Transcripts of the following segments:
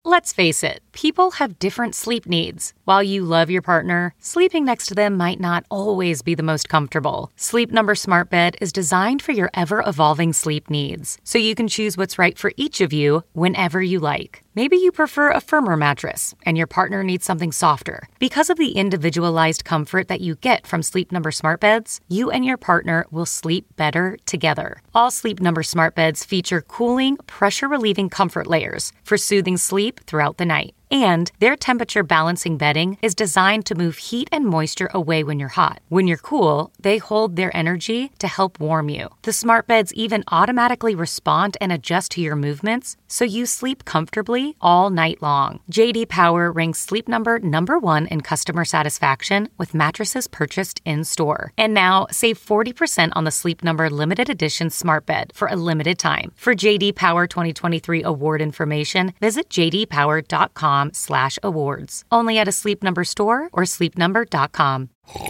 Let's face it, people have different sleep needs. While you love your partner, sleeping next to them might not always be the most comfortable. Sleep Number Smart Bed is designed for your ever-evolving sleep needs, so you can choose what's right for each of you whenever you like. Maybe you prefer a firmer mattress and your partner needs something softer. Because of the individualized comfort that you get from Sleep Number Smart Beds, you and your partner will sleep better together. All Sleep Number Smart Beds feature cooling, pressure-relieving comfort layers for soothing sleep throughout the night. And their temperature balancing bedding is designed to move heat and moisture away when you're hot. When you're cool, they hold their energy to help warm you. The smart beds even automatically respond and adjust to your movements, so you sleep comfortably all night long. JD Power ranks Sleep Number #1 in customer satisfaction with mattresses purchased in-store. And now, save 40% on the Sleep Number limited edition smart bed for a limited time. For JD Power 2023 award information, visit jdpower.com/awards. Only at a Sleep Number store or sleepnumber.com.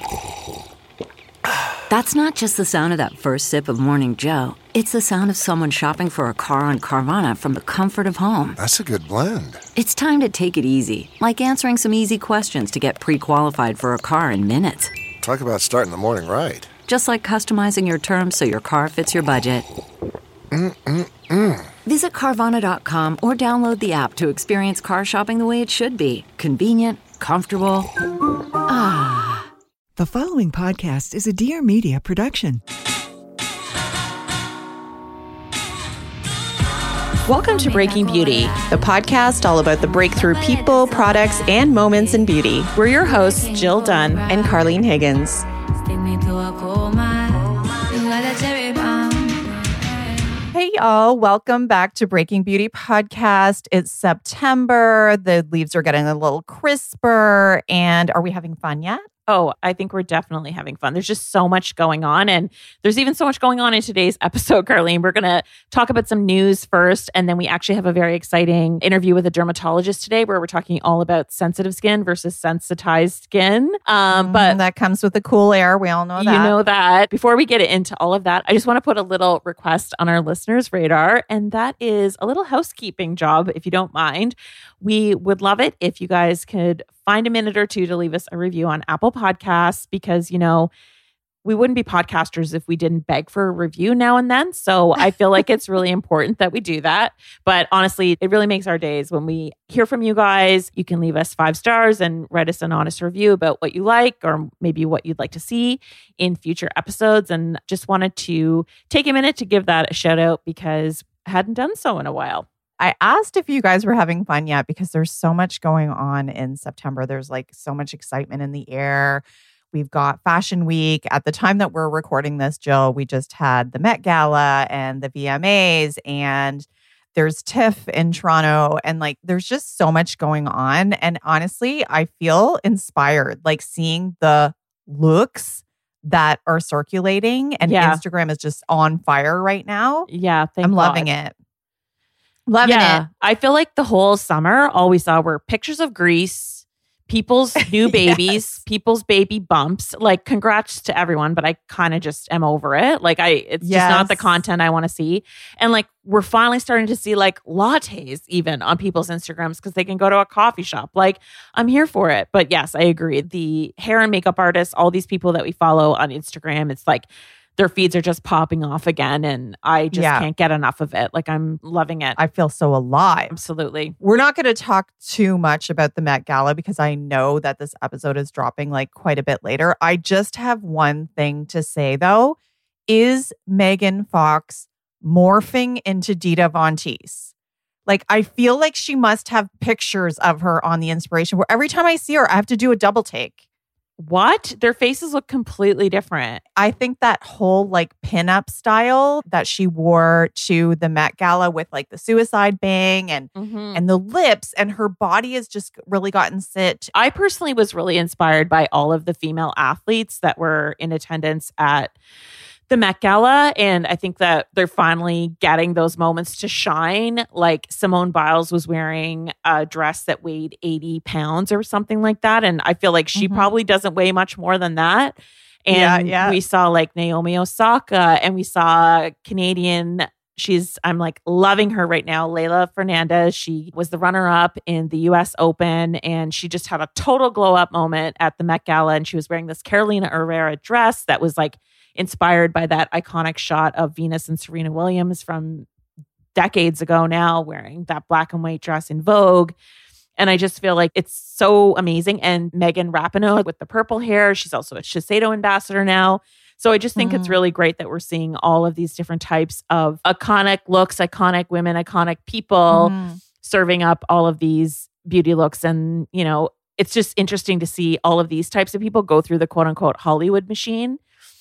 That's not just the sound of that first sip of Morning Joe. It's the sound of someone shopping for a car on Carvana from the comfort of home. That's a good blend. It's time to take it easy, like answering some easy questions to get pre-qualified for a car in minutes. Talk about starting the morning right. Just like customizing your terms so your car fits your budget. Visit Carvana.com or download the app to experience car shopping the way it should be. Convenient, comfortable. Ah. The following podcast is a Dear Media production. Welcome to Breaking Beauty, the podcast all about the breakthrough people, products, and moments in beauty. We're your hosts, Jill Dunn and Carlene Higgins. Hey, y'all. Welcome back to Breaking Beauty Podcast. It's September. The leaves are getting a little crisper. And are we having fun yet? Oh, I think we're definitely having fun. There's just so much going on. And there's even so much going on in today's episode, Carlene. We're going to talk about some news first. And then we actually have a very exciting interview with a dermatologist today where we're talking all about sensitive skin versus sensitized skin. But that comes with the cool air. We all know that. You know that. Before we get into all of that, I just want to put a little request on our listeners' radar. And that is a little housekeeping job, if you don't mind. We would love it if you guys could find a minute or two to leave us a review on Apple Podcasts because, you know, we wouldn't be podcasters if we didn't beg for a review now and then. So I feel like it's really important that we do that. But honestly, it really makes our days when we hear from you guys. You can leave us 5 stars and write us an honest review about what you like or maybe what you'd like to see in future episodes. And just wanted to take a minute to give that a shout out because I hadn't done so in a while. I asked if you guys were having fun yet because there's so much going on in September. There's like so much excitement in the air. We've got Fashion Week. At the time that we're recording this, Jill, we just had the Met Gala and the VMAs and there's TIFF in Toronto and like there's just so much going on. And honestly, I feel inspired like seeing the looks that are circulating and Instagram is just on fire right now. Yeah, I'm loving it. Loving it. I feel like the whole summer, all we saw were pictures of Greece, people's new babies, people's baby bumps. Like, congrats to everyone, but I kind of just am over it. Like, it's just not the content I want to see. And like, we're finally starting to see like lattes even on people's Instagrams because they can go to a coffee shop. Like, I'm here for it. But yes, I agree. The hair and makeup artists, all these people that we follow on Instagram, it's like, their feeds are just popping off again. And I just can't get enough of it. Like, I'm loving it. I feel so alive. Absolutely. We're not going to talk too much about the Met Gala because I know that this episode is dropping like quite a bit later. I just have one thing to say though. Is Megan Fox morphing into Dita Von Teese? Like, I feel like she must have pictures of her on the inspiration where every time I see her, I have to do a double take. What? Their faces look completely different. I think that whole like pinup style that she wore to the Met Gala with like the suicide bang and the lips and her body has just really gotten sit. I personally was really inspired by all of the female athletes that were in attendance at the Met Gala. And I think that they're finally getting those moments to shine. Like Simone Biles was wearing a dress that weighed 80 pounds or something like that. And I feel like she probably doesn't weigh much more than that. And we saw like Naomi Osaka and we saw Canadian I'm like loving her right now. Leylah Fernandez. She was the runner-up in the US Open, and she just had a total glow-up moment at the Met Gala. And she was wearing this Carolina Herrera dress that was like inspired by that iconic shot of Venus and Serena Williams from decades ago now, wearing that black and white dress in Vogue. And I just feel like it's so amazing. And Megan Rapinoe with the purple hair, she's also a Shiseido ambassador now. So I just think it's really great that we're seeing all of these different types of iconic looks, iconic women, iconic people serving up all of these beauty looks. And, you know, it's just interesting to see all of these types of people go through the quote unquote Hollywood machine.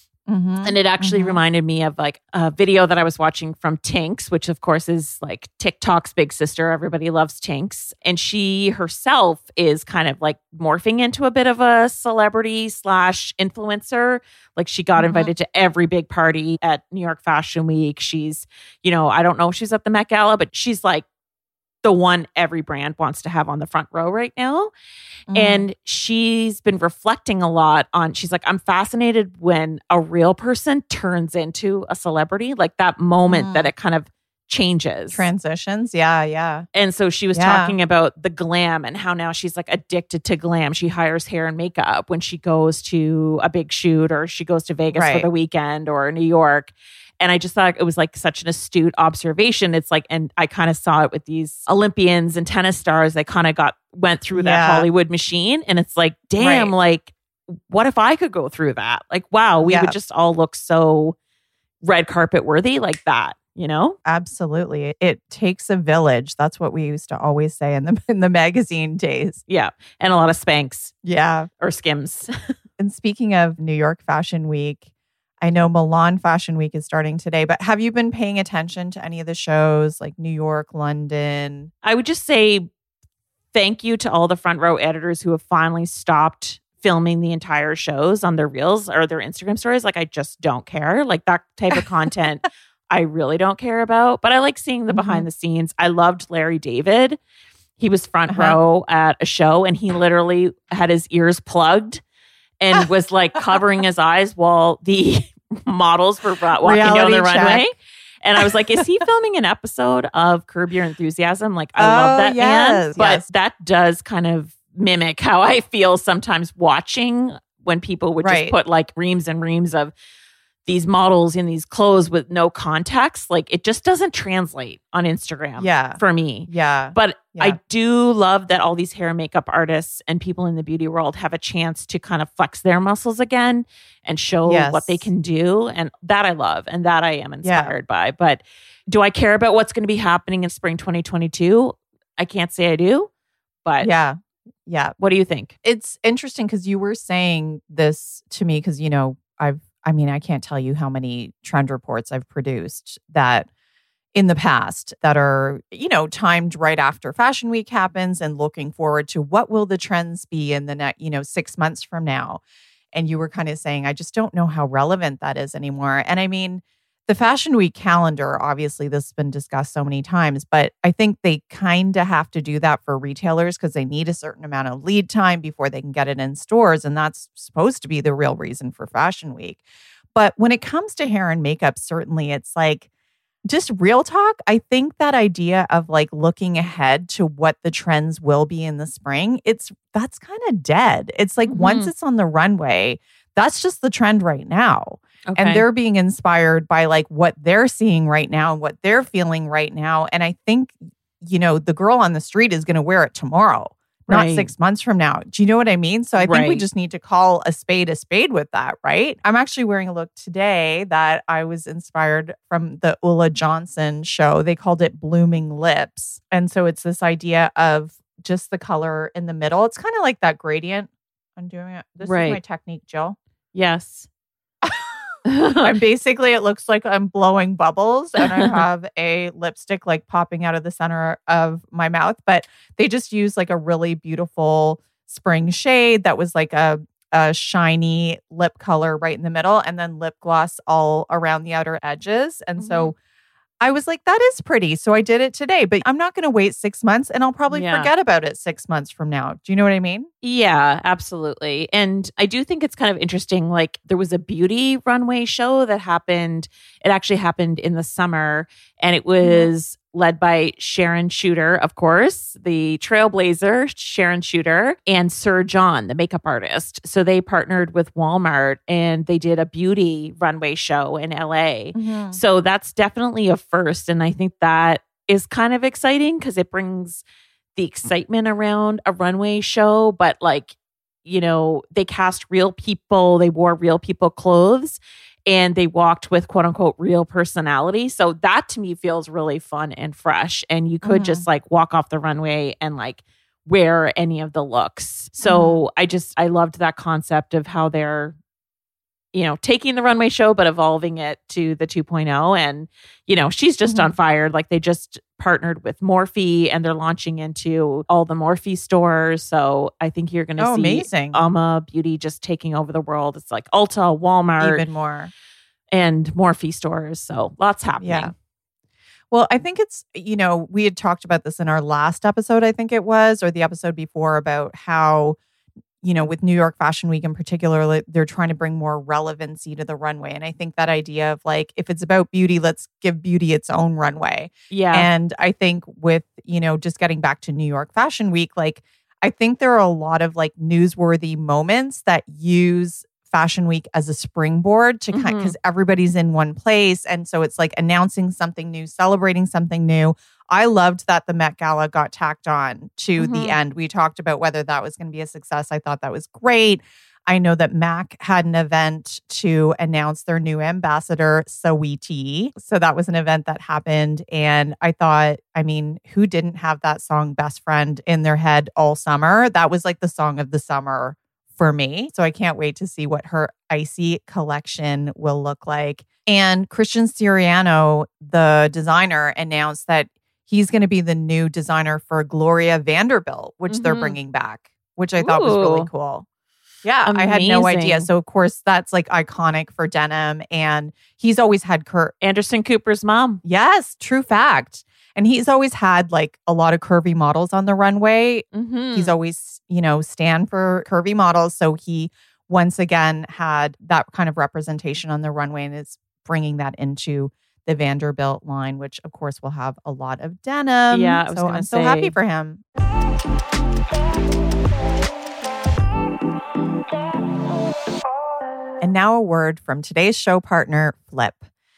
And it actually reminded me of like a video that I was watching from Tinx, which of course is like TikTok's big sister. Everybody loves Tinx. And she herself is kind of like morphing into a bit of a celebrity / influencer. Like she got invited to every big party at New York Fashion Week. She's, you know, I don't know if she's at the Met Gala, but she's like the one every brand wants to have on the front row right now. And she's been reflecting a lot on, she's like, I'm fascinated when a real person turns into a celebrity, like that moment that it kind of changes. Transitions. Yeah. And so she was talking about the glam and how now she's like addicted to glam. She hires hair and makeup when she goes to a big shoot or she goes to Vegas for the weekend or New York. And I just thought it was like such an astute observation. It's like, and I kind of saw it with these Olympians and tennis stars. They kind of went through that Hollywood machine. And it's like, damn, like, what if I could go through that? Like, wow, we would just all look so red carpet worthy like that, you know? Absolutely. It takes a village. That's what we used to always say in the magazine days. Yeah. And a lot of Spanx. Yeah. Or Skims. And speaking of New York Fashion Week, I know Milan Fashion Week is starting today, but have you been paying attention to any of the shows like New York, London? I would just say thank you to all the front row editors who have finally stopped filming the entire shows on their reels or their Instagram stories. Like, I just don't care. Like that type of content, I really don't care about, but I like seeing the behind the scenes. I loved Larry David. He was front row at a show and he literally had his ears plugged and was like covering his eyes while the models were walking down the runway. And I was like, is he filming an episode of Curb Your Enthusiasm? Like, I love that man. But that does kind of mimic how I feel sometimes watching when people would just put like reams and reams of these models in these clothes with no context. Like, it just doesn't translate on Instagram for me. But I do love that all these hair and makeup artists and people in the beauty world have a chance to kind of flex their muscles again and show what they can do. And that I love and that I am inspired by. But do I care about what's going to be happening in spring 2022? I can't say I do, but yeah. What do you think? It's interesting because you were saying this to me because, you know, I can't tell you how many trend reports I've produced that in the past that are, you know, timed right after Fashion Week happens and looking forward to what will the trends be in the next, 6 months from now. And you were kind of saying, I just don't know how relevant that is anymore. And I mean, the Fashion Week calendar, obviously this has been discussed so many times, but I think they kind of have to do that for retailers because they need a certain amount of lead time before they can get it in stores. And that's supposed to be the real reason for Fashion Week. But when it comes to hair and makeup, certainly it's like, just real talk. I think that idea of like looking ahead to what the trends will be in the spring, that's kind of dead. It's like once it's on the runway, that's just the trend right now. Okay. And they're being inspired by like what they're seeing right now and what they're feeling right now. And I think, the girl on the street is going to wear it tomorrow, not 6 months from now. Do you know what I mean? So I think we just need to call a spade with that, right? I'm actually wearing a look today that I was inspired from the Ulla Johnson show. They called it Blooming Lips. And so it's this idea of just the color in the middle. It's kind of like that gradient. I'm doing it. This is my technique, Jill. Yes. I'm basically, it looks like I'm blowing bubbles and I have a lipstick like popping out of the center of my mouth, but they just use like a really beautiful spring shade that was like a shiny lip color right in the middle and then lip gloss all around the outer edges. And so I was like, that is pretty. So I did it today, but I'm not going to wait 6 months and I'll probably forget about it 6 months from now. Do you know what I mean? Yeah, absolutely. And I do think it's kind of interesting. Like there was a beauty runway show that happened. It actually happened in the summer and it was led by Sharon Shooter, of course, the trailblazer, Sharon Shooter, and Sir John, the makeup artist. So they partnered with Walmart and they did a beauty runway show in LA. Mm-hmm. So that's definitely a first. And I think that is kind of exciting because it brings the excitement around a runway show. But like, you know, they cast real people, they wore real people clothes. And they walked with quote unquote real personality. So that to me feels really fun and fresh. And you could just like walk off the runway and like wear any of the looks. So I loved that concept of how they're, you know, taking the runway show, but evolving it to the 2.0. And, you know, she's just on fire. Like they just partnered with Morphe and they're launching into all the Morphe stores. So I think you're going to see amazing. Alma Beauty just taking over the world. It's like Ulta, Walmart, even more, and Morphe stores. So lots happening. Yeah. Well, I think it's, you know, we had talked about this in our last episode, I think it was, or the episode before, about how, you know, with New York Fashion Week in particular, they're trying to bring more relevancy to the runway. And I think that idea of like, if it's about beauty, let's give beauty its own runway. Yeah. And I think with, you know, just getting back to New York Fashion Week, like, I think there are a lot of like newsworthy moments that use Fashion Week as a springboard to kind, because everybody's in one place. And so it's like announcing something new, celebrating something new. I loved that the Met Gala got tacked on to the end. We talked about whether that was going to be a success. I thought that was great. I know that MAC had an event to announce their new ambassador, Saweetie. So that was an event that happened. And I thought, I mean, who didn't have that song Best Friend in their head all summer? That was like the song of the summer for me. So I can't wait to see what her Icy collection will look like. And Christian Siriano, the designer, announced that he's going to be the new designer for Gloria Vanderbilt, which they're bringing back, which I thought was really cool. Yeah, amazing. I had no idea. So, of course, that's like iconic for denim. And he's always had Anderson Cooper's mom. Yes, true fact. And he's always had like a lot of curvy models on the runway. He's always, you know, stand for curvy models. So he once again had that kind of representation on the runway and is bringing that into the Vanderbilt line, which of course will have a lot of denim. Yeah, so I'm so happy for him. And now a word from today's show partner, Flip.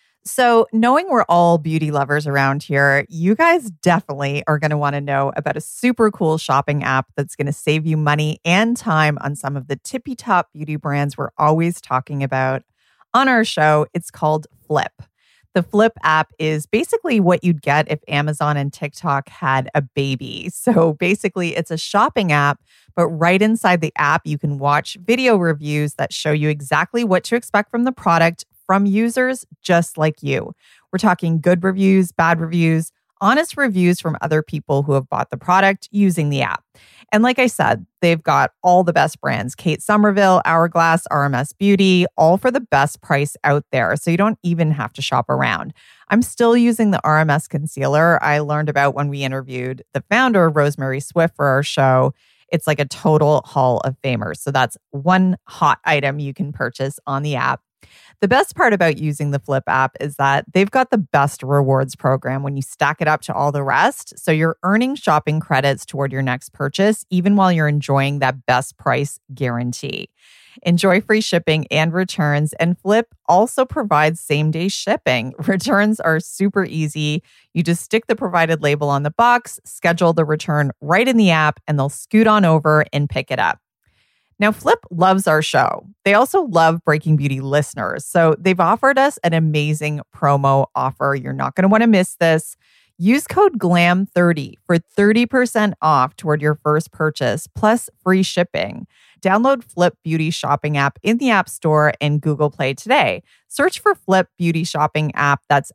So knowing we're all beauty lovers around here, you guys definitely are going to want to know about a super cool shopping app that's going to save you money and time on some of the tippy top beauty brands we're always talking about on our show. It's called Flip. The Flip app is basically what you'd get if Amazon and TikTok had a baby. So basically, it's a shopping app, but right inside the app, you can watch video reviews that show you exactly what to expect from the product from users just like you. We're talking good reviews, bad reviews, honest reviews from other people who have bought the product using the app. And like I said, they've got all the best brands: Kate Somerville, Hourglass, RMS Beauty, all for the best price out there. So you don't even have to shop around. I'm still using the RMS concealer I learned about when we interviewed the founder, Rosemary Swift, for our show. It's like a total Hall of Famers. So that's one hot item you can purchase on the app. The best part about using the Flip app is that they've got the best rewards program when you stack it up to all the rest. So you're earning shopping credits toward your next purchase, even while you're enjoying that best price guarantee. Enjoy free shipping and returns. And Flip also provides same-day shipping. Returns are super easy. You just stick the provided label on the box, schedule the return right in the app, and they'll scoot on over and pick it up. Now, Flip loves our show. They also love Breaking Beauty listeners. So they've offered us an amazing promo offer. You're not going to want to miss this. Use code GLAM30 for 30% off toward your first purchase, plus free shipping. Download Flip Beauty Shopping app in the App Store and Google Play today. Search for Flip Beauty Shopping app. That's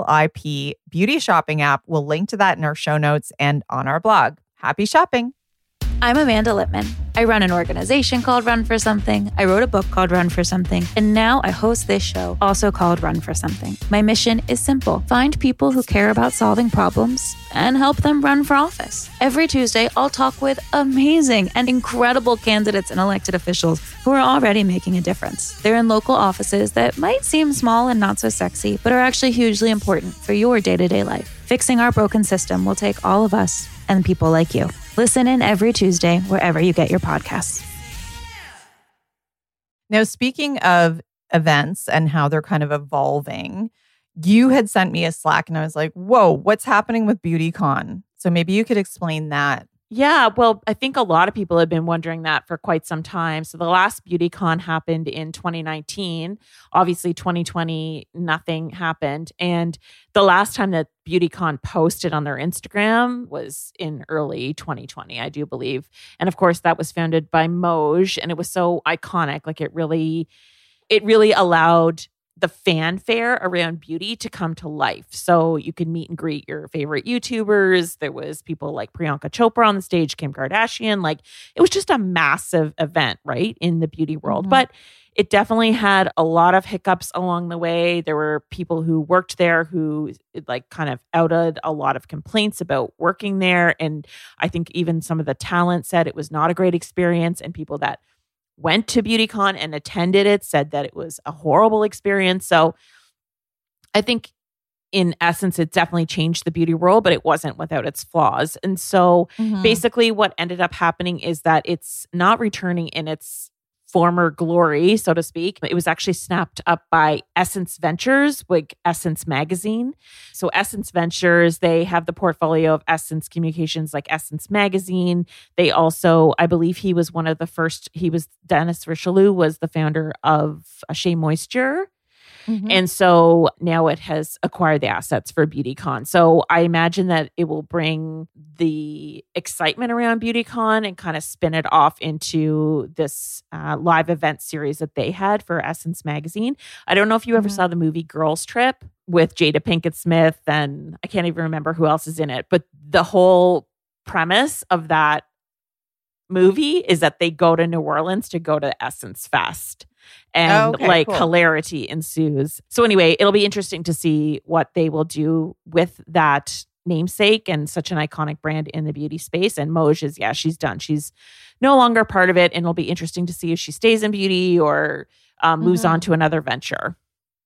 FLIP Beauty Shopping app. We'll link to that in our show notes and on our blog. Happy shopping. I'm Amanda Lippman. I run an organization called Run for Something. I wrote a book called Run for Something. And now I host this show, also called Run for Something. My mission is simple. Find people who care about solving problems and help them run for office. Every Tuesday, I'll talk with amazing and incredible candidates and elected officials who are already making a difference. They're in local offices that might seem small and not so sexy, but are actually hugely important for your day-to-day life. Fixing our broken system will take all of us and people like you. Listen in every Tuesday wherever you get your podcasts. Now, speaking of events and how they're kind of evolving, you had sent me a Slack and I was like, whoa, what's happening with BeautyCon? So maybe you could explain that. Yeah, well, I think a lot of people have been wondering that for quite some time. So the last BeautyCon happened in 2019. Obviously, 2020, nothing happened. And the last time that BeautyCon posted on their Instagram was in early 2020, I do believe. And of course, that was founded by Moj. And it was so iconic. Like it really allowed the fanfare around beauty to come to life. So you can meet and greet your favorite YouTubers. There was people like Priyanka Chopra on the stage, Kim Kardashian. Like it was just a massive event, right, in the beauty world. Mm-hmm. But it definitely had a lot of hiccups along the way. There were people who worked there who like kind of outed a lot of complaints about working there. And I think even some of the talent said it was not a great experience, and people that went to BeautyCon and attended it said that it was a horrible experience. So I think in essence, it definitely changed the beauty world, but it wasn't without its flaws. And so basically what ended up happening is that it's not returning in its former glory, so to speak. It was actually snapped up by Essence Ventures, like Essence Magazine. So Essence Ventures, they have the portfolio of Essence Communications, like Essence Magazine. They also, I believe he was one of the first, Dennis Richelieu was the founder of Shea Moisture. Mm-hmm. And so now it has acquired the assets for BeautyCon. So I imagine that it will bring the excitement around BeautyCon and kind of spin it off into this live event series that they had for Essence Magazine. I don't know if you ever saw the movie Girls Trip with Jada Pinkett Smith, and I can't even remember who else is in it. But the whole premise of that movie is that they go to New Orleans to go to Essence Fest. And cool. Hilarity ensues. So anyway, it'll be interesting to see what they will do with that namesake and such an iconic brand in the beauty space. And Moj is, she's done. She's no longer part of it. And it'll be interesting to see if she stays in beauty or moves on to another venture.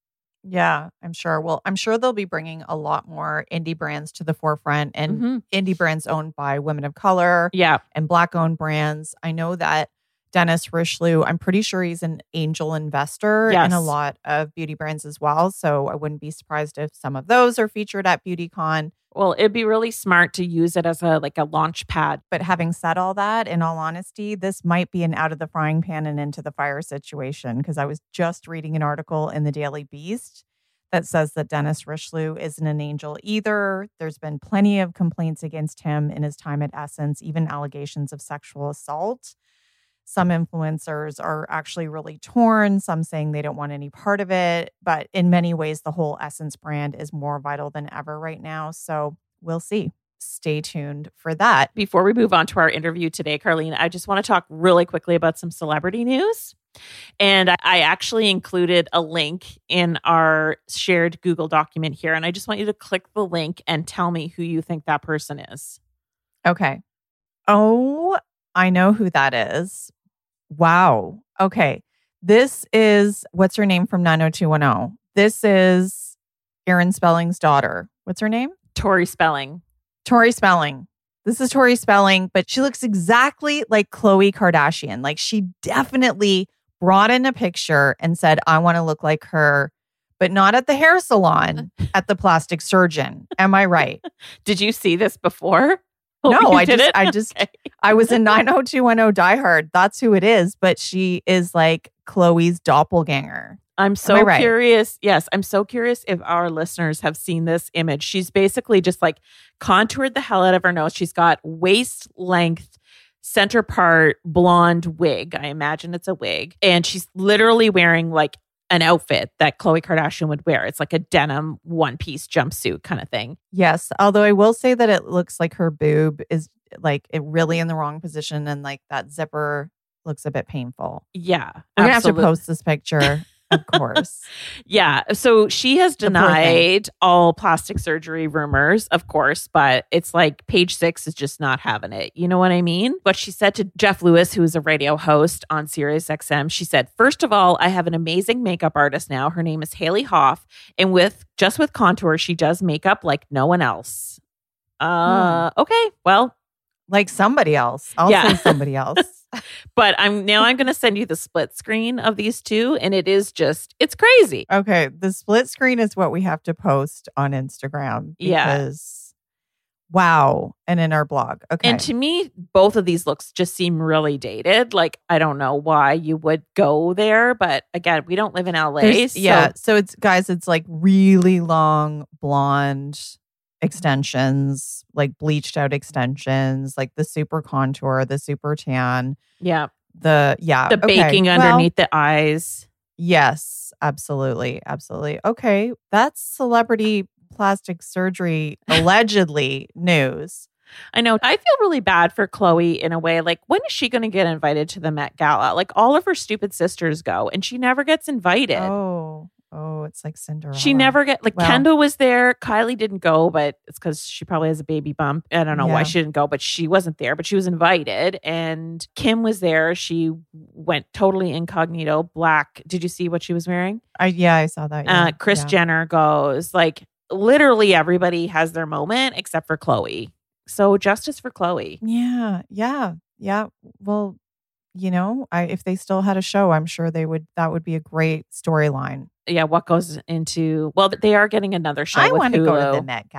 Yeah, I'm sure. Well, I'm sure they'll be bringing a lot more indie brands to the forefront, and indie brands owned by women of color and Black-owned brands. I know that Dennis Richelieu, I'm pretty sure he's an angel investor in a lot of beauty brands as well. So I wouldn't be surprised if some of those are featured at BeautyCon. Well, it'd be really smart to use it as a launch pad. But having said all that, in all honesty, this might be an out of the frying pan and into the fire situation, because I was just reading an article in the Daily Beast that says that Dennis Richelieu isn't an angel either. There's been plenty of complaints against him in his time at Essence, even allegations of sexual assault. Some influencers are actually really torn, some saying they don't want any part of it. But in many ways, the whole Essence brand is more vital than ever right now. So we'll see. Stay tuned for that. Before we move on to our interview today, Carlene, I just want to talk really quickly about some celebrity news. And I actually included a link in our shared Google document here. And I just want you to click the link and tell me who you think that person is. Okay. Oh, I know who that is. Wow. Okay. This is, what's her name from 90210? This is Aaron Spelling's daughter. What's her name? Tori Spelling. Tori Spelling. This is Tori Spelling, but she looks exactly like Khloe Kardashian. Like she definitely brought in a picture and said, I want to look like her, but not at the hair salon, at the plastic surgeon. Am I right? Did you see this before? No, I was in 90210 Die Hard. That's who it is. But she is like Khloe's doppelganger. I'm so curious. Yes, I'm so curious if our listeners have seen this image. She's basically just like contoured the hell out of her nose. She's got waist length, center part blonde wig. I imagine it's a wig. And she's literally wearing like an outfit that Khloe Kardashian would wear. It's like a denim one-piece jumpsuit kind of thing. Yes. Although I will say that it looks like her boob is like it really in the wrong position and like that zipper looks a bit painful. Yeah. We're going to have to post this picture, of course. Yeah. So she has denied all plastic surgery rumors, of course, but it's like Page Six is just not having it. You know what I mean? But she said to Jeff Lewis, who is a radio host on SiriusXM, she said, "First of all, I have an amazing makeup artist now. Her name is Haley Hoff. And with contour, she does makeup like no one else." Okay. Well, like somebody else. I'll say somebody else. But I'm going to send you the split screen of these two, and it's crazy. Okay, the split screen is what we have to post on Instagram because wow, and in our blog. Okay. And to me, both of these looks just seem really dated. Like, I don't know why you would go there, but again, we don't live in LA. So it's like really long blonde extensions, like bleached out extensions, like the super contour, the super tan. Yeah. The baking underneath the eyes. Yes, absolutely. Absolutely. Okay. That's celebrity plastic surgery allegedly news. I know. I feel really bad for Khloe in a way. Like, when is she going to get invited to the Met Gala? Like, all of her stupid sisters go and she never gets invited. Oh, it's like Cinderella. She never Kendall was there. Kylie didn't go, but it's because she probably has a baby bump. I don't know why she didn't go, but she wasn't there, but she was invited. And Kim was there. She went totally incognito, black. Did you see what she was wearing? I saw that. Kris Jenner goes. Like, literally everybody has their moment except for Khloe. So justice for Khloe. Yeah. Well, you know, if they still had a show, I'm sure that would be a great storyline. Yeah, what goes into... Well, they are getting another show with Hulu. I want to go to the Met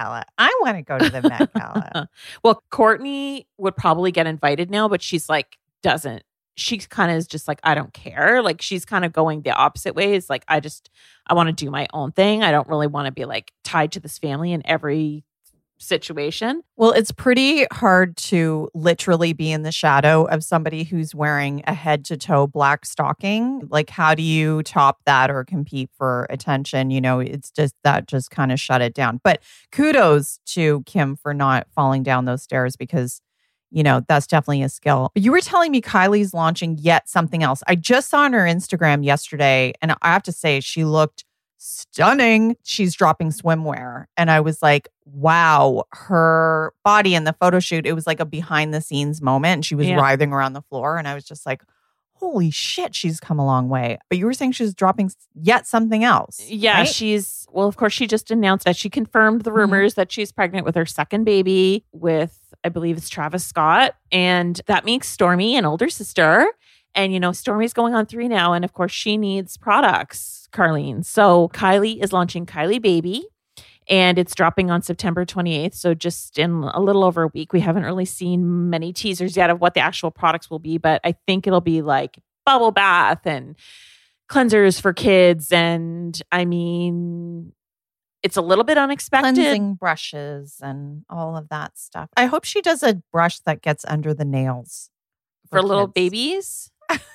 Gala. Well, Kourtney would probably get invited now, but she's like, she kind of is just like, I don't care. Like, she's kind of going the opposite way. It's like, I want to do my own thing. I don't really want to be like tied to this family in every situation. Well, it's pretty hard to literally be in the shadow of somebody who's wearing a head to toe black stocking. Like, how do you top that or compete for attention? You know, it's just kind of shut it down. But kudos to Kim for not falling down those stairs because, you know, that's definitely a skill. But you were telling me Kylie's launching yet something else. I just saw on her Instagram yesterday, and I have to say she looked stunning. She's dropping swimwear. And I was like, wow, her body in the photo shoot, it was like a behind the scenes moment. And she was writhing around the floor. And I was just like, holy shit, she's come a long way. But you were saying she's dropping yet something else. Yeah, right? Of course, she just announced that she confirmed the rumors that she's pregnant with her second baby with, I believe it's Travis Scott. And that makes Stormi an older sister. And, you know, Stormi's going on 3 now. And of course, she needs products, Carlene. So Kylie is launching Kylie Baby. And it's dropping on September 28th. So just in a little over a week. We haven't really seen many teasers yet of what the actual products will be. But I think it'll be like bubble bath and cleansers for kids. And I mean, it's a little bit unexpected. Cleansing brushes and all of that stuff. I hope she does a brush that gets under the nails. For little babies?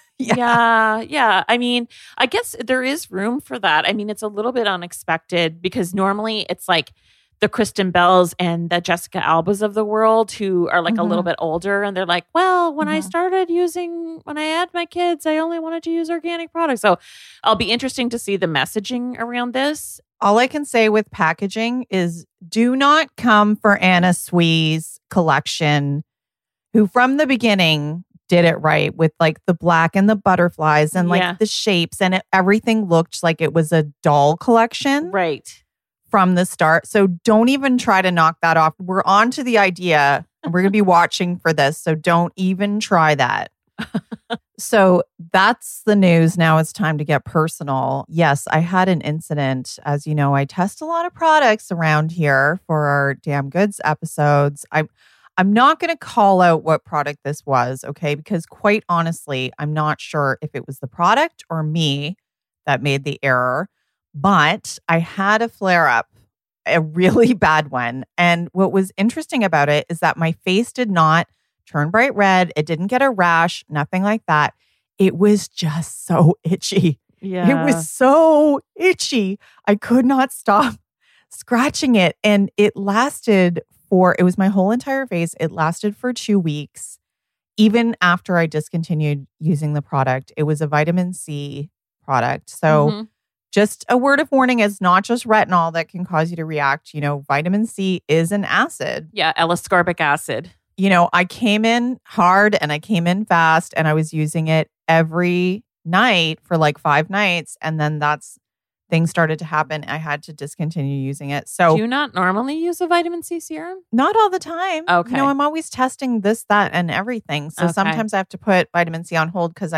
Yeah. I mean, I guess there is room for that. I mean, it's a little bit unexpected because normally it's like the Kristen Bells and the Jessica Albas of the world who are like a little bit older. And they're like, well, when I had my kids, I only wanted to use organic products. So I'll be interesting to see the messaging around this. All I can say with packaging is do not come for Anna Sui's collection, who from the beginning did it right with like the black and the butterflies and like the shapes and everything looked like it was a doll collection. Right. From the start. So don't even try to knock that off. We're on to the idea and we're going to be watching for this. So don't even try that. So that's the news. Now it's time to get personal. Yes, I had an incident. As you know, I test a lot of products around here for our Damn Goods episodes. I'm not going to call out what product this was, okay? Because quite honestly, I'm not sure if it was the product or me that made the error. But I had a flare-up, a really bad one. And what was interesting about it is that my face did not turn bright red. It didn't get a rash, nothing like that. It was just so itchy. Yeah. It was so itchy. I could not stop scratching it. And it was my whole entire face. It lasted for 2 weeks. Even after I discontinued using the product, it was a vitamin C product. So just a word of warning, it's not just retinol that can cause you to react. Vitamin C is an acid. Yeah, L-ascorbic acid. I came in hard and I came in fast and I was using it every night for like 5 nights. And then things started to happen. I had to discontinue using it. So do you not normally use a vitamin C serum? Not all the time. Okay. I'm always testing this, that, and everything. So Okay. sometimes I have to put vitamin C on hold because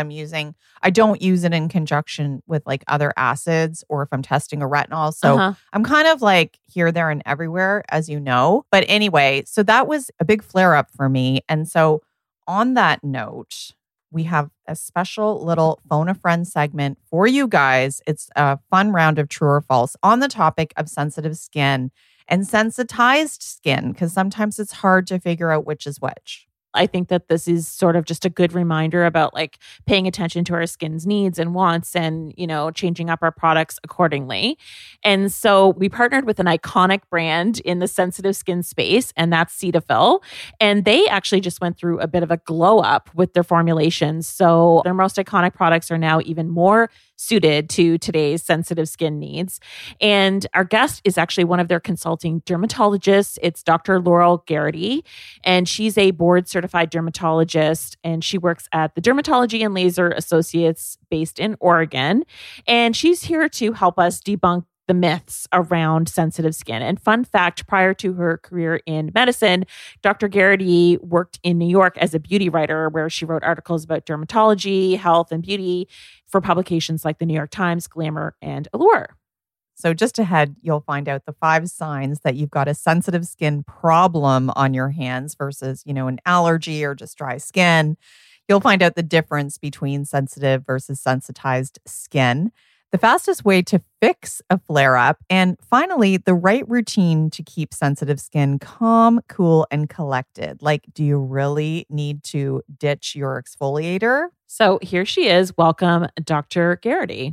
I don't use it in conjunction with like other acids or if I'm testing a retinol. So I'm kind of like here, there, and everywhere, as you know. But anyway, so that was a big flare up for me. And so on that note, we have a special little phone a friend segment for you guys. It's a fun round of true or false on the topic of sensitive skin and sensitized skin, because sometimes it's hard to figure out which is which. I think that this is sort of just a good reminder about like paying attention to our skin's needs and wants and, changing up our products accordingly. And so we partnered with an iconic brand in the sensitive skin space, and that's Cetaphil. And they actually just went through a bit of a glow up with their formulations. So their most iconic products are now even more suited to today's sensitive skin needs. And our guest is actually one of their consulting dermatologists. It's Dr. Laurel Garrity, and she's a board certified dermatologist, and she works at the Dermatology and Laser Associates based in Oregon. And she's here to help us debunk the myths around sensitive skin. And fun fact, prior to her career in medicine, Dr. Garrity worked in New York as a beauty writer where she wrote articles about dermatology, health, and beauty for publications like the New York Times, Glamour, and Allure. So just ahead, you'll find out the 5 signs that you've got a sensitive skin problem on your hands versus, an allergy or just dry skin. You'll find out the difference between sensitive versus sensitized skin, the fastest way to fix a flare-up, and finally, the right routine to keep sensitive skin calm, cool, and collected. Like, do you really need to ditch your exfoliator? So here she is. Welcome, Dr. Garrity.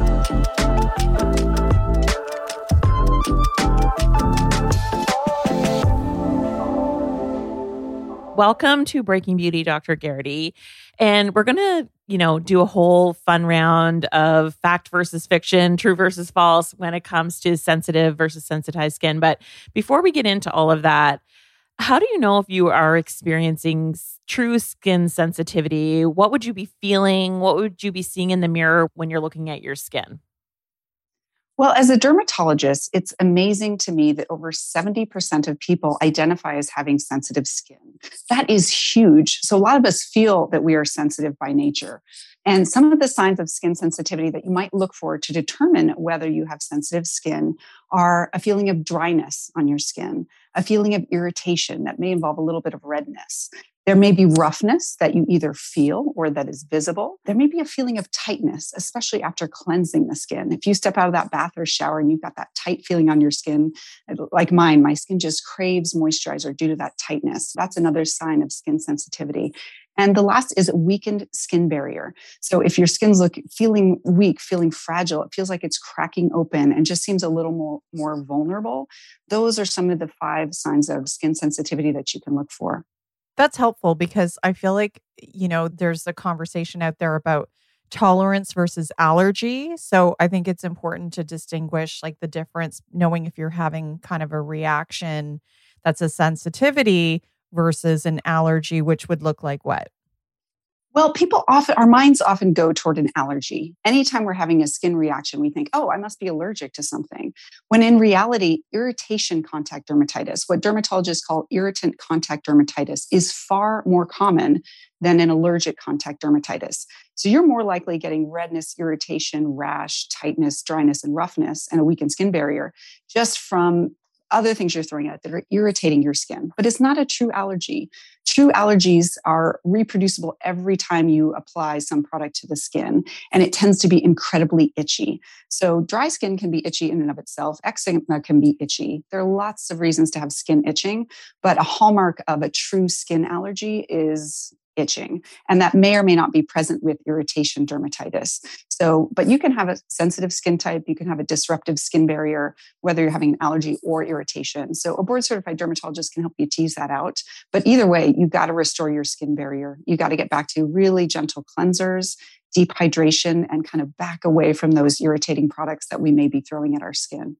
Welcome to Breaking Beauty, Dr. Garrity. And we're going to, do a whole fun round of fact versus fiction, true versus false when it comes to sensitive versus sensitized skin. But before we get into all of that, how do you know if you are experiencing true skin sensitivity? What would you be feeling? What would you be seeing in the mirror when you're looking at your skin? Well, as a dermatologist, it's amazing to me that over 70% of people identify as having sensitive skin. That is huge. So a lot of us feel that we are sensitive by nature. And some of the signs of skin sensitivity that you might look for to determine whether you have sensitive skin are a feeling of dryness on your skin, a feeling of irritation that may involve a little bit of redness. There may be roughness that you either feel or that is visible. There may be a feeling of tightness, especially after cleansing the skin. If you step out of that bath or shower and you've got that tight feeling on your skin, like mine, my skin just craves moisturizer due to that tightness. That's another sign of skin sensitivity. And the last is a weakened skin barrier. So if your skin's feeling weak, feeling fragile, it feels like it's cracking open and just seems a little more vulnerable. Those are some of the 5 signs of skin sensitivity that you can look for. That's helpful because I feel like, there's a conversation out there about tolerance versus allergy. So I think it's important to distinguish like the difference, knowing if you're having kind of a reaction that's a sensitivity versus an allergy, which would look like what? Well, our minds often go toward an allergy. Anytime we're having a skin reaction, we think, oh, I must be allergic to something. When in reality, irritation contact dermatitis, what dermatologists call irritant contact dermatitis, is far more common than an allergic contact dermatitis. So you're more likely getting redness, irritation, rash, tightness, dryness, and roughness, and a weakened skin barrier just from other things you're throwing out that are irritating your skin. But it's not a true allergy. True allergies are reproducible every time you apply some product to the skin, and it tends to be incredibly itchy. So dry skin can be itchy in and of itself. Eczema can be itchy. There are lots of reasons to have skin itching, but a hallmark of a true skin allergy is itching. And that may or may not be present with irritation dermatitis. So, but you can have a sensitive skin type, you can have a disruptive skin barrier, whether you're having an allergy or irritation. So a board certified dermatologist can help you tease that out. But either way, you've got to restore your skin barrier. You got to get back to really gentle cleansers, deep hydration, and kind of back away from those irritating products that we may be throwing at our skin.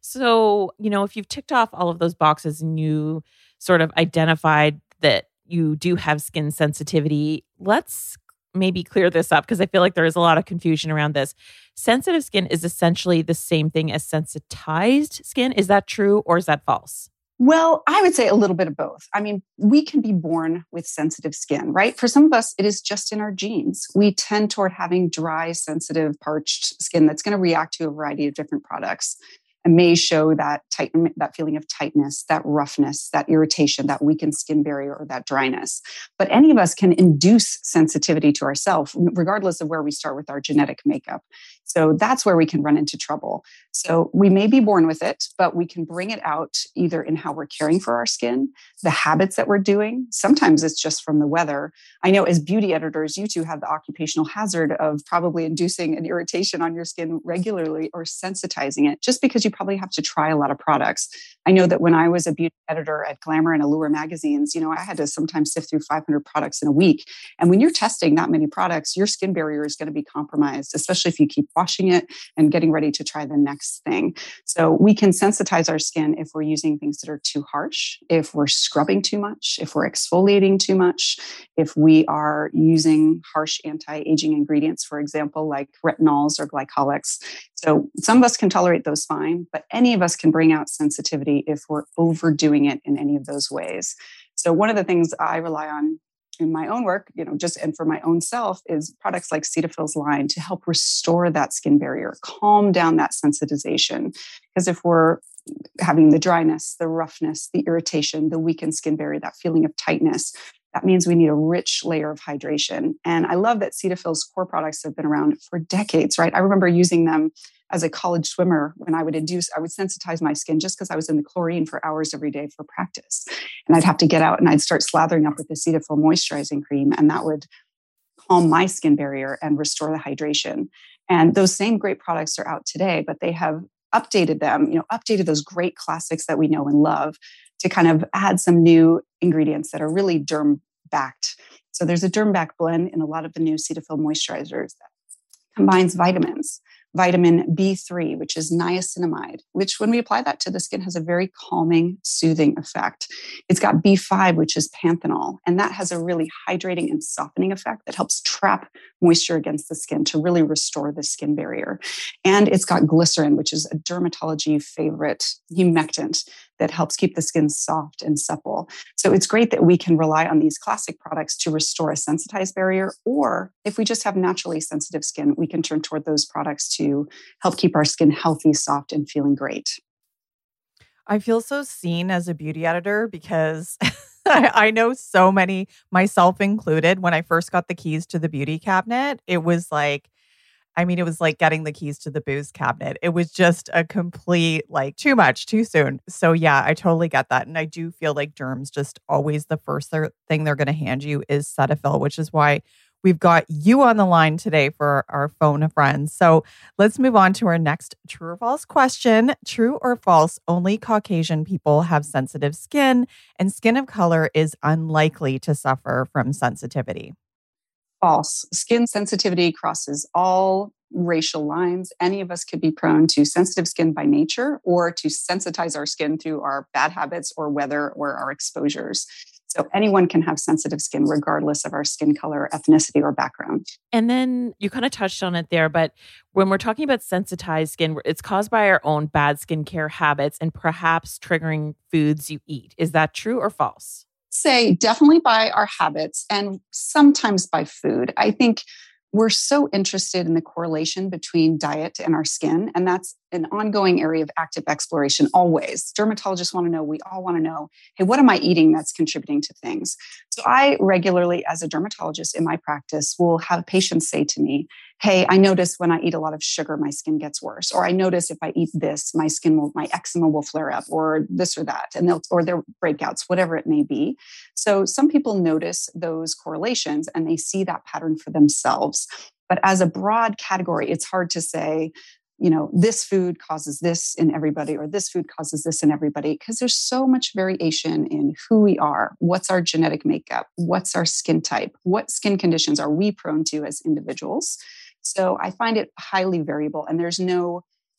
So, if you've ticked off all of those boxes and you sort of identified that you do have skin sensitivity, let's maybe clear this up because I feel like there is a lot of confusion around this. Sensitive skin is essentially the same thing as sensitized skin. Is that true or is that false? Well, I would say a little bit of both. I mean, we can be born with sensitive skin, right? For some of us, it is just in our genes. We tend toward having dry, sensitive, parched skin that's going to react to a variety of different products and may show that that feeling of tightness, that roughness, that irritation, that weakened skin barrier, or that dryness. But any of us can induce sensitivity to ourselves, regardless of where we start with our genetic makeup. So that's where we can run into trouble. So we may be born with it, but we can bring it out either in how we're caring for our skin, the habits that we're doing. Sometimes it's just from the weather. I know as beauty editors, you two have the occupational hazard of probably inducing an irritation on your skin regularly or sensitizing it just because you probably have to try a lot of products. I know that when I was a beauty editor at Glamour and Allure magazines, I had to sometimes sift through 500 products in a week. And when you're testing that many products, your skin barrier is going to be compromised, especially if you keep washing it and getting ready to try the next thing. So we can sensitize our skin if we're using things that are too harsh, if we're scrubbing too much, if we're exfoliating too much, if we are using harsh anti-aging ingredients, for example, like retinols or glycolics. So some of us can tolerate those fine, but any of us can bring out sensitivity if we're overdoing it in any of those ways. So one of the things I rely on in my own work, just and for my own self, is products like Cetaphil's line to help restore that skin barrier, calm down that sensitization. Because if we're having the dryness, the roughness, the irritation, the weakened skin barrier, that feeling of tightness, that means we need a rich layer of hydration. And I love that Cetaphil's core products have been around for decades, right? I remember using them as a college swimmer when I would sensitize my skin just because I was in the chlorine for hours every day for practice. And I'd have to get out and I'd start slathering up with the Cetaphil moisturizing cream, and that would calm my skin barrier and restore the hydration. And those same great products are out today, but they have updated them, updated those great classics that we know and love to kind of add some new ingredients that are really derm-backed. So there's a derm-backed blend in a lot of the new Cetaphil moisturizers that combines vitamins. Vitamin B3, which is niacinamide, which when we apply that to the skin has a very calming, soothing effect. It's got B5, which is panthenol, and that has a really hydrating and softening effect that helps trap moisture against the skin to really restore the skin barrier. And it's got glycerin, which is a dermatology favorite humectant that helps keep the skin soft and supple. So it's great that we can rely on these classic products to restore a sensitized barrier, or if we just have naturally sensitive skin, we can turn toward those products to help keep our skin healthy, soft, and feeling great. I feel so seen as a beauty editor because I know so many, myself included, when I first got the keys to the beauty cabinet, it was like getting the keys to the booze cabinet. It was just a complete, too much, too soon. So yeah, I totally get that. And I do feel like derms just always the first thing they're going to hand you is Cetaphil, which is why we've got you on the line today for our phone friends. So let's move on to our next true or false question. True or false, only Caucasian people have sensitive skin, and skin of color is unlikely to suffer from sensitivity. False. Skin sensitivity crosses all racial lines. Any of us could be prone to sensitive skin by nature or to sensitize our skin through our bad habits or weather or our exposures. So anyone can have sensitive skin regardless of our skin color, ethnicity, or background. And then you kind of touched on it there, but when we're talking about sensitized skin, it's caused by our own bad skincare habits and perhaps triggering foods you eat. Is that true or false? Say definitely by our habits and sometimes by food. I think we're so interested in the correlation between diet and our skin. And that's an ongoing area of active exploration always. Dermatologists want to know, we all want to know, hey, what am I eating that's contributing to things? So I regularly, as a dermatologist in my practice, will have patients say to me, hey, I notice when I eat a lot of sugar, my skin gets worse. Or I notice if I eat this, my eczema will flare up, or this or that, or their breakouts, whatever it may be. So some people notice those correlations and they see that pattern for themselves. But as a broad category, it's hard to say, this food causes this in everybody, or this food causes this in everybody, because there's so much variation in who we are, what's our genetic makeup, what's our skin type, what skin conditions are we prone to as individuals. So I find it highly variable, and there's no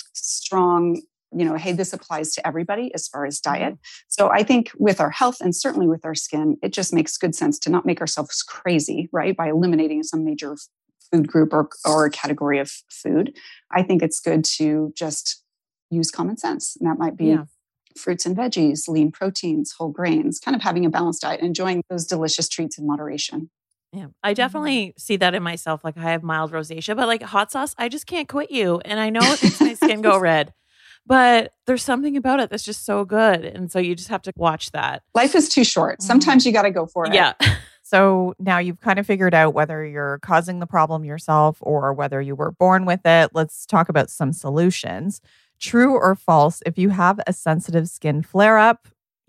strong, hey, this applies to everybody as far as diet. So I think with our health and certainly with our skin, it just makes good sense to not make ourselves crazy, right? By eliminating some major food group or category of food. I think it's good to just use common sense. And that might be fruits and veggies, lean proteins, whole grains, kind of having a balanced diet, enjoying those delicious treats in moderation. Yeah, I definitely see that in myself. Like I have mild rosacea, but like hot sauce, I just can't quit you. And I know it makes my skin go red, but there's something about it that's just so good. And so you just have to watch that. Life is too short. Sometimes you got to go for it. Yeah. So now you've kind of figured out whether you're causing the problem yourself or whether you were born with it. Let's talk about some solutions. True or false, if you have a sensitive skin flare up,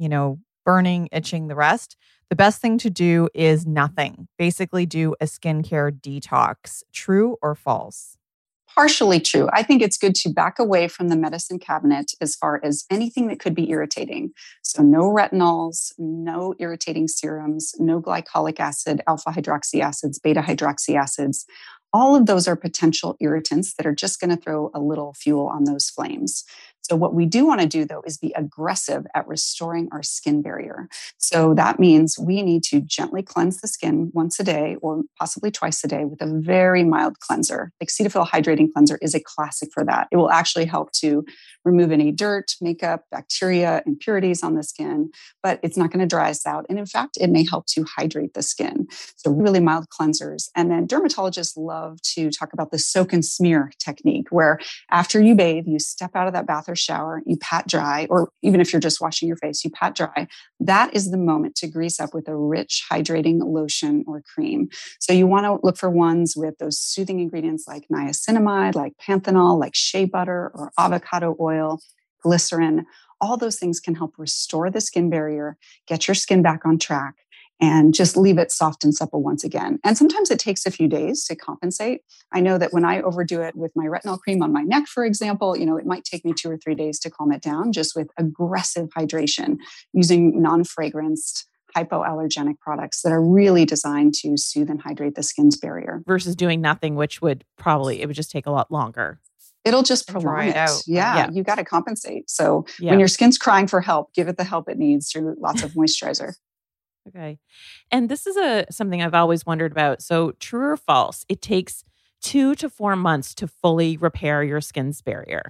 burning, itching, the rest, the best thing to do is nothing. Basically do a skincare detox. True or false? Partially true. I think it's good to back away from the medicine cabinet as far as anything that could be irritating. So no retinols, no irritating serums, no glycolic acid, alpha hydroxy acids, beta hydroxy acids. All of those are potential irritants that are just going to throw a little fuel on those flames. So what we do want to do, though, is be aggressive at restoring our skin barrier. So that means we need to gently cleanse the skin once a day or possibly twice a day with a very mild cleanser. Like Cetaphil Hydrating Cleanser is a classic for that. It will actually help to remove any dirt, makeup, bacteria, impurities on the skin, but it's not going to dry us out. And in fact, it may help to hydrate the skin. So really mild cleansers. And then dermatologists love to talk about the soak and smear technique, where after you bathe, you step out of that bath or shower, you pat dry, or even if you're just washing your face, you pat dry. That is the moment to grease up with a rich hydrating lotion or cream. So you want to look for ones with those soothing ingredients like niacinamide, like panthenol, like shea butter or avocado oil, glycerin. All those things can help restore the skin barrier, get your skin back on track, and just leave it soft and supple once again. And sometimes it takes a few days to compensate. I know that when I overdo it with my retinol cream on my neck, for example, it might take me 2 or 3 days to calm it down just with aggressive hydration using non-fragranced hypoallergenic products that are really designed to soothe and hydrate the skin's barrier. Versus doing nothing, which it would just take a lot longer. It'll just prolong it out. Yeah, you got to compensate. So when your skin's crying for help, give it the help it needs through lots of moisturizer. Okay. And this is something I've always wondered about. So true or false, it takes 2 to 4 months to fully repair your skin's barrier.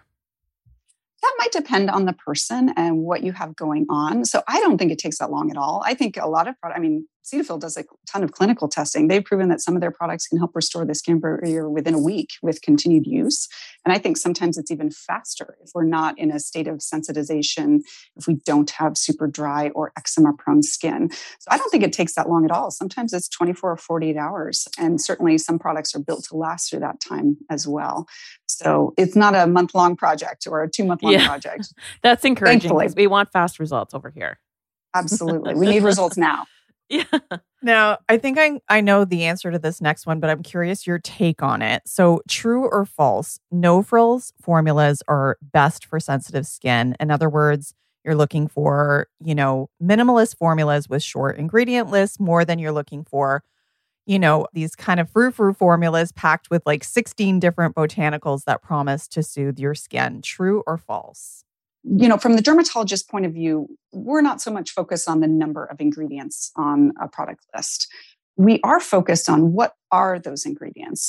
That might depend on the person and what you have going on. So I don't think it takes that long at all. I think a lot of Cetaphil does a ton of clinical testing. They've proven that some of their products can help restore the skin barrier within a week with continued use. And I think sometimes it's even faster if we're not in a state of sensitization, if we don't have super dry or eczema prone skin. So I don't think it takes that long at all. Sometimes it's 24 or 48 hours. And certainly some products are built to last through that time as well. So it's not a month-long project or a 2-month-long project. That's encouraging because we want fast results over here. Absolutely. We need results now. Yeah. Now, I think I know the answer to this next one, but I'm curious your take on it. So true or false, no frills formulas are best for sensitive skin. In other words, you're looking for, minimalist formulas with short ingredient lists more than you're looking for, these kind of frou-frou formulas packed with like 16 different botanicals that promise to soothe your skin. True or false? From the dermatologist point of view, we're not so much focused on the number of ingredients on a product list. We are focused on what are those ingredients.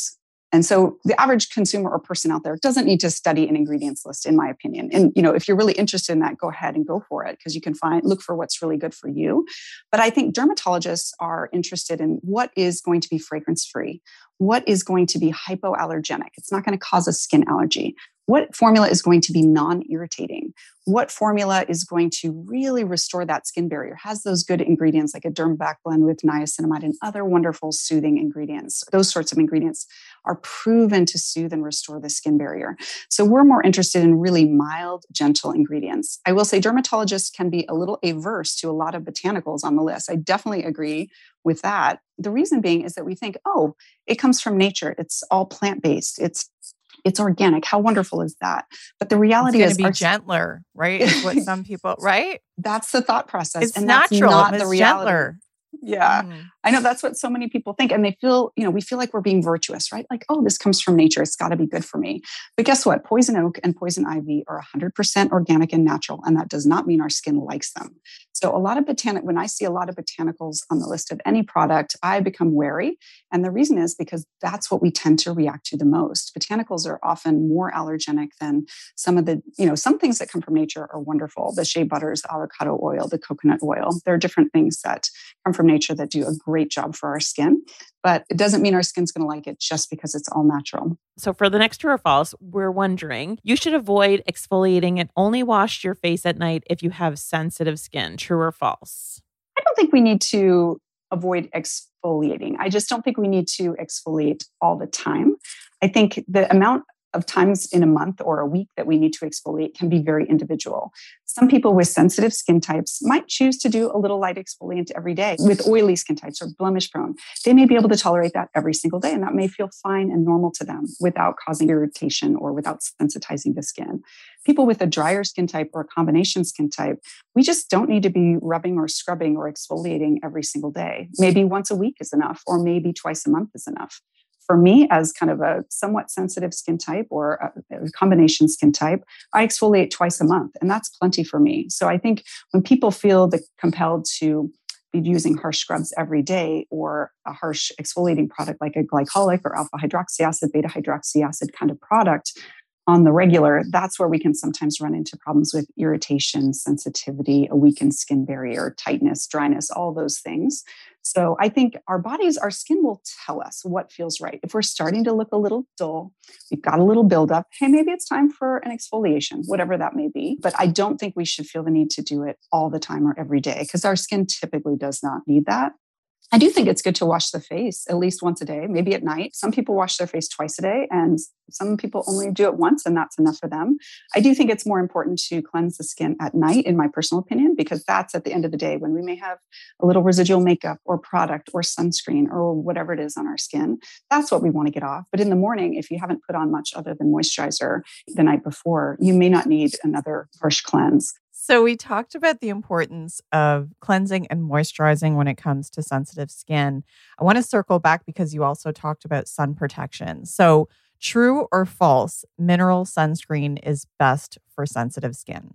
And so the average consumer or person out there doesn't need to study an ingredients list, in my opinion. And, you know, if you're really interested in that, go ahead and go for it because you can look for what's really good for you. But I think dermatologists are interested in what is going to be fragrance-free, what is going to be hypoallergenic. It's not going to cause a skin allergy. What formula is going to be non-irritating? What formula is going to really restore that skin barrier? Has those good ingredients like a Dermabac blend with niacinamide and other wonderful soothing ingredients. Those sorts of ingredients are proven to soothe and restore the skin barrier. So we're more interested in really mild, gentle ingredients. I will say dermatologists can be a little averse to a lot of botanicals on the list. I definitely agree with that. The reason being is that we think, oh, it comes from nature. It's all plant-based. It's organic. How wonderful is that? But the reality is, it's going to be gentler, right? Is what some people, right? That's the thought process. It's and natural. That's not it's the reality. Gentler. Yeah. I know that's what so many people think. And they feel, you know, we feel like we're being virtuous, right? Like, oh, this comes from nature. It's got to be good for me. But guess what? Poison oak and poison ivy are 100% organic and natural. And that does not mean our skin likes them. So a lot of when I see a lot of botanicals on the list of any product, I become wary. And the reason is because that's what we tend to react to the most. Botanicals are often more allergenic than some of the, you know, some things that come from nature are wonderful. The shea butters, the avocado oil, the coconut oil. There are different things that come from nature that do a great job for our skin. But it doesn't mean our skin's going to like it just because it's all natural. So for the next true or false, we're wondering, you should avoid exfoliating and only wash your face at night if you have sensitive skin. True or false? I don't think we need to avoid exfoliating. I just don't think we need to exfoliate all the time. I think the amount of times in a month or a week that we need to exfoliate can be very individual. Some people with sensitive skin types might choose to do a little light exfoliant every day. With oily skin types or blemish prone, they may be able to tolerate that every single day, and that may feel fine and normal to them without causing irritation or without sensitizing the skin. People with a drier skin type or a combination skin type, we just don't need to be rubbing or scrubbing or exfoliating every single day. Maybe once a week is enough, or maybe twice a month is enough. For me, as kind of a somewhat sensitive skin type or a combination skin type, I exfoliate twice a month, and that's plenty for me. So I think when people feel compelled to be using harsh scrubs every day or a harsh exfoliating product like a glycolic or alpha hydroxy acid, beta hydroxy acid kind of product on the regular, that's where we can sometimes run into problems with irritation, sensitivity, a weakened skin barrier, tightness, dryness, all those things. So I think our skin will tell us what feels right. If we're starting to look a little dull, we've got a little buildup, hey, maybe it's time for an exfoliation, whatever that may be. But I don't think we should feel the need to do it all the time or every day because our skin typically does not need that. I do think it's good to wash the face at least once a day, maybe at night. Some people wash their face twice a day and some people only do it once and that's enough for them. I do think it's more important to cleanse the skin at night, in my personal opinion, because that's at the end of the day when we may have a little residual makeup or product or sunscreen or whatever it is on our skin. That's what we want to get off. But in the morning, if you haven't put on much other than moisturizer the night before, you may not need another harsh cleanse. So we talked about the importance of cleansing and moisturizing when it comes to sensitive skin. I want to circle back because you also talked about sun protection. So true or false, mineral sunscreen is best for sensitive skin?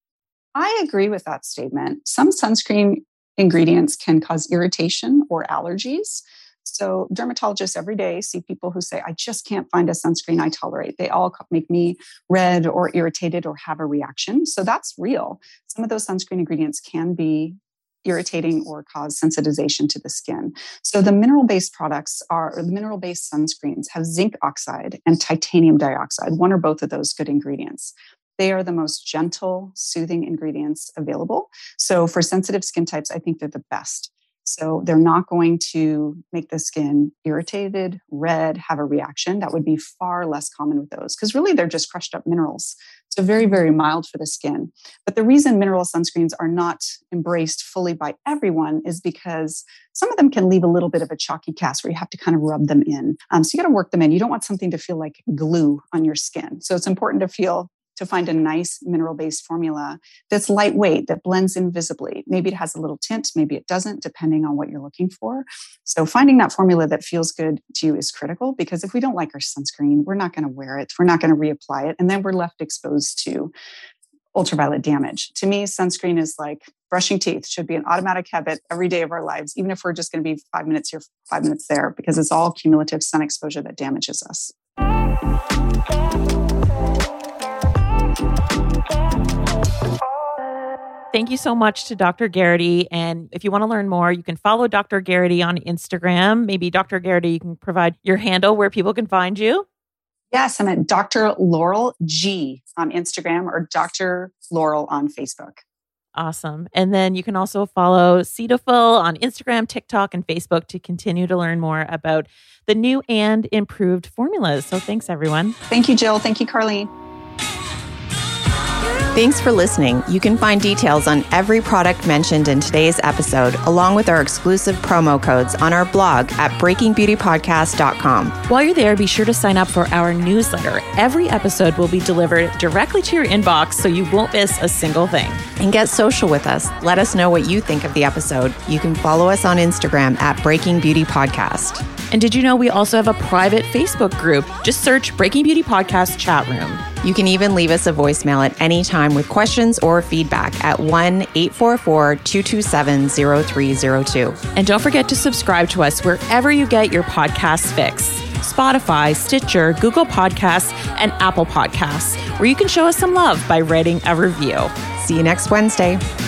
I agree with that statement. Some sunscreen ingredients can cause irritation or allergies. So dermatologists every day see people who say, I just can't find a sunscreen I tolerate. They all make me red or irritated or have a reaction. So that's real. Some of those sunscreen ingredients can be irritating or cause sensitization to the skin. So the mineral-based the mineral-based sunscreens have zinc oxide and titanium dioxide, one or both of those good ingredients. They are the most gentle, soothing ingredients available. So for sensitive skin types, I think they're the best. So they're not going to make the skin irritated, red, have a reaction. That would be far less common with those because really they're just crushed up minerals. So very, very mild for the skin. But the reason mineral sunscreens are not embraced fully by everyone is because some of them can leave a little bit of a chalky cast where you have to kind of rub them in. So you got to work them in. You don't want something to feel like glue on your skin. So it's important to find a nice mineral-based formula that's lightweight, that blends invisibly. Maybe it has a little tint, maybe it doesn't, depending on what you're looking for. So finding that formula that feels good to you is critical because if we don't like our sunscreen, we're not going to wear it. We're not going to reapply it. And then we're left exposed to ultraviolet damage. To me, sunscreen is like brushing teeth, should be an automatic habit every day of our lives, even if we're just going to be 5 minutes here, 5 minutes there, because it's all cumulative sun exposure that damages us. Thank you so much to Dr. Garrity. And if you want to learn more, you can follow Dr. Garrity on Instagram. Maybe Dr. Garrity, you can provide your handle where people can find you. Yes, I'm at Dr. Laurel G on Instagram or Dr. Laurel on Facebook. Awesome. And then you can also follow Cetaphil on Instagram, TikTok, and Facebook to continue to learn more about the new and improved formulas. So thanks, everyone. Thank you, Jill. Thank you, Carlene. Thanks for listening. You can find details on every product mentioned in today's episode, along with our exclusive promo codes on our blog at breakingbeautypodcast.com. While you're there, be sure to sign up for our newsletter. Every episode will be delivered directly to your inbox, so you won't miss a single thing. And get social with us. Let us know what you think of the episode. You can follow us on Instagram at Breaking Beauty Podcast. And did you know we also have a private Facebook group? Just search Breaking Beauty Podcast Chat Room. You can even leave us a voicemail at any time with questions or feedback at 1-844-227-0302. And don't forget to subscribe to us wherever you get your podcast fix. Spotify, Stitcher, Google Podcasts, and Apple Podcasts, where you can show us some love by writing a review. See you next Wednesday.